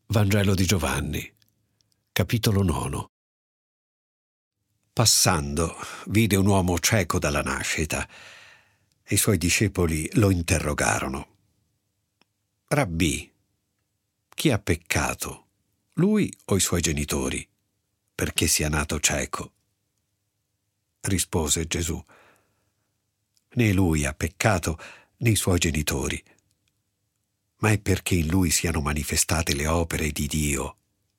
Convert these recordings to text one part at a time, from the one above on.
Vangelo di Giovanni, capitolo 9. Passando, vide un uomo cieco dalla nascita e i suoi discepoli lo interrogarono. Rabbì, chi ha peccato, lui o i suoi genitori, perché sia nato cieco? Rispose Gesù: né lui ha peccato né i suoi genitori, ma è perché in lui siano manifestate le opere di Dio.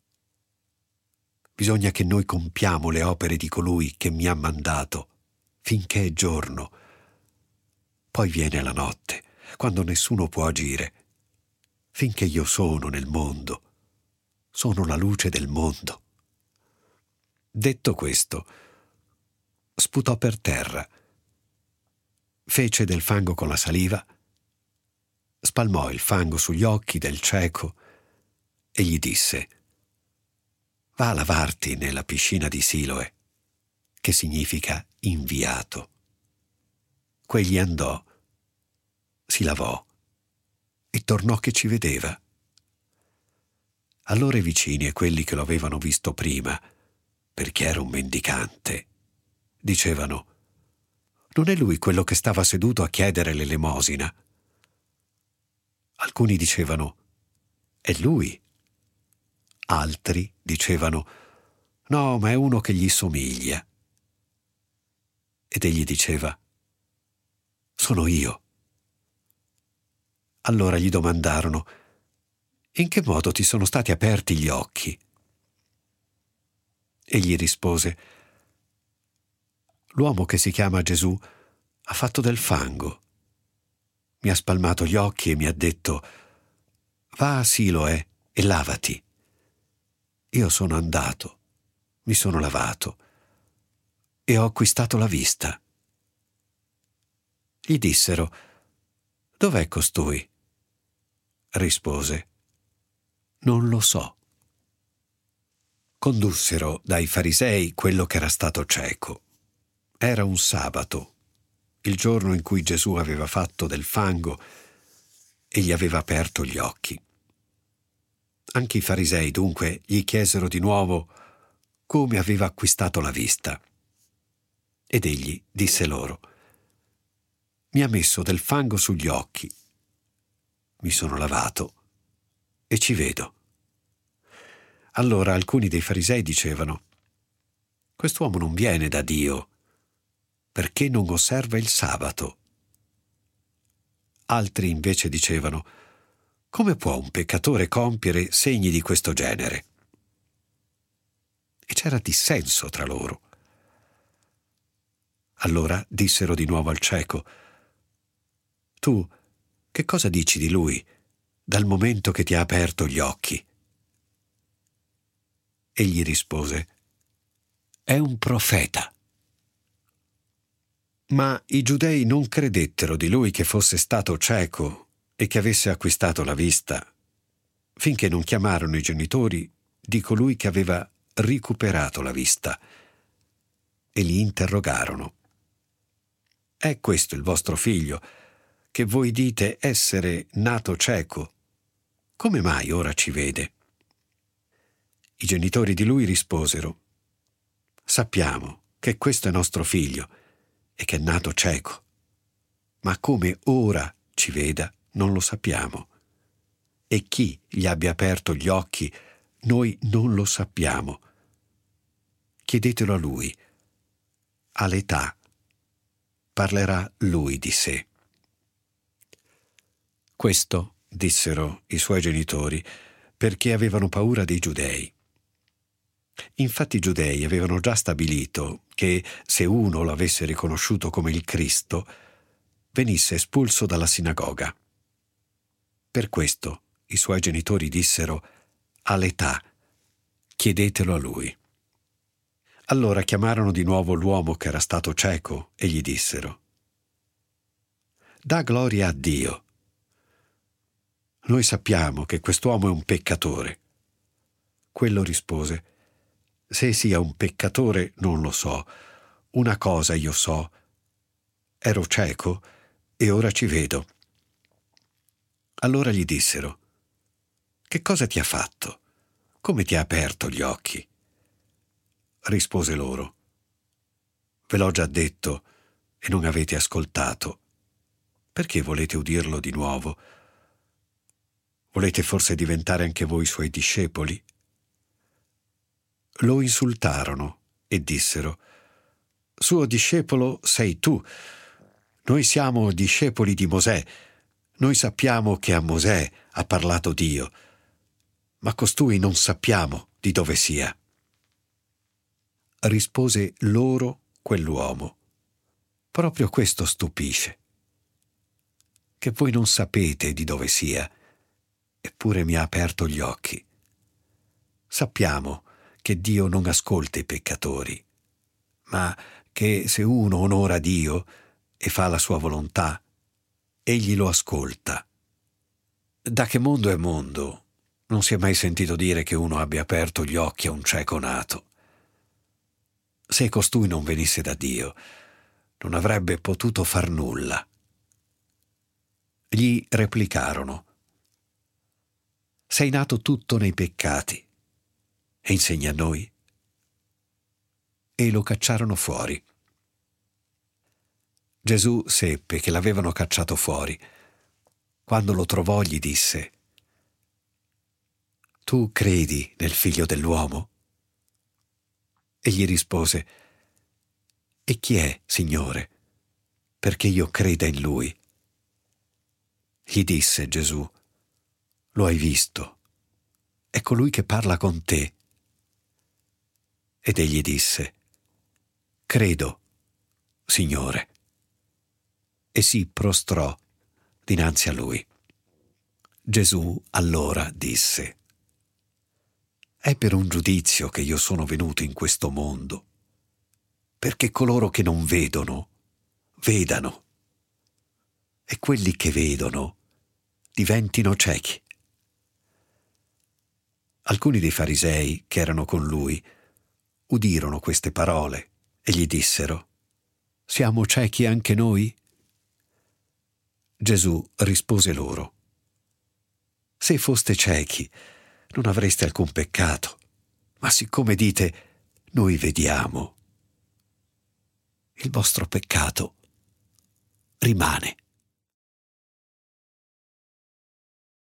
Bisogna che noi compiamo le opere di colui che mi ha mandato, finché è giorno. Poi viene la notte, quando nessuno può agire. Finché io sono nel mondo, sono la luce del mondo. Detto questo, sputò per terra, fece del fango con la saliva, spalmò il fango sugli occhi del cieco e gli disse: va a lavarti nella piscina di Siloe, che significa inviato. Quegli andò, si lavò e tornò che ci vedeva. Allora i vicini e quelli che lo avevano visto prima, perché era un mendicante, dicevano: non è lui quello che stava seduto a chiedere l'elemosina? Alcuni dicevano: è lui. Altri dicevano: no, ma è uno che gli somiglia. Ed egli diceva: sono io. Allora gli domandarono: in che modo ti sono stati aperti gli occhi? Egli rispose: l'uomo che si chiama Gesù ha fatto del fango. Mi ha spalmato gli occhi e mi ha detto: va a Siloe e lavati. Io sono andato, mi sono lavato e ho acquistato la vista. Gli dissero: dov'è costui? Rispose: non lo so. Condussero dai farisei quello che era stato cieco. Era un sabato, il giorno in cui Gesù aveva fatto del fango e gli aveva aperto gli occhi. Anche i farisei dunque gli chiesero di nuovo come aveva acquistato la vista. Ed egli disse loro: mi ha messo del fango sugli occhi, mi sono lavato e ci vedo. Allora alcuni dei farisei dicevano: quest'uomo non viene da Dio, perché non osserva il sabato. Altri invece dicevano: come può un peccatore compiere segni di questo genere? E c'era dissenso tra loro. Allora dissero di nuovo al cieco: tu, che cosa dici di lui, dal momento che ti ha aperto gli occhi? Egli rispose: è un profeta. Ma i giudei non credettero di lui che fosse stato cieco e che avesse acquistato la vista, finché non chiamarono i genitori di colui che aveva recuperato la vista e li interrogarono: è questo il vostro figlio, che voi dite essere nato cieco? Come mai ora ci vede? I genitori di lui risposero: sappiamo che questo è nostro figlio e che è nato cieco, ma come ora ci veda non lo sappiamo. E chi gli abbia aperto gli occhi noi non lo sappiamo. Chiedetelo a lui. All'età parlerà lui di sé. Questo dissero i suoi genitori perché avevano paura dei giudei. Infatti i giudei avevano già stabilito che se uno lo avesse riconosciuto come il Cristo, venisse espulso dalla sinagoga. Per questo i suoi genitori dissero: all'età chiedetelo a lui. Allora chiamarono di nuovo l'uomo che era stato cieco e gli dissero: dà gloria a Dio. Noi sappiamo che quest'uomo è un peccatore. Quello rispose: se sia un peccatore non lo so. Una cosa io so: ero cieco e ora ci vedo. Allora gli dissero: Che cosa ti ha fatto? Come ti ha aperto gli occhi? Rispose loro: Ve l'ho già detto e non avete ascoltato. Perché volete udirlo di nuovo? Volete forse diventare anche voi suoi discepoli? Lo insultarono e dissero: Suo discepolo sei tu. Noi siamo discepoli di Mosè. Noi sappiamo che a Mosè ha parlato Dio, ma costui non sappiamo di dove sia. Rispose loro quell'uomo: Proprio questo stupisce, che voi non sapete di dove sia, eppure mi ha aperto gli occhi. Sappiamo che Dio non ascolta i peccatori, ma che se uno onora Dio e fa la sua volontà, egli lo ascolta. Da che mondo è mondo, non si è mai sentito dire che uno abbia aperto gli occhi a un cieco nato. Se costui non venisse da Dio, non avrebbe potuto far nulla. Gli replicarono: Sei nato tutto nei peccati e insegni a noi? E lo cacciarono fuori. Gesù seppe che l'avevano cacciato fuori. Quando lo trovò gli disse: Tu credi nel Figlio dell'uomo? Egli rispose: E chi è, Signore, perché io creda in Lui? Gli disse Gesù: Lo hai visto, è colui che parla con te. Ed egli disse: Credo, Signore. E si prostrò dinanzi a lui. Gesù allora disse: È per un giudizio che io sono venuto in questo mondo, perché coloro che non vedono, vedano, e quelli che vedono diventino ciechi. Alcuni dei farisei che erano con lui udirono queste parole e gli dissero: Siamo ciechi anche noi? Gesù rispose loro: Se foste ciechi, non avreste alcun peccato, ma siccome dite: Noi vediamo, il vostro peccato rimane.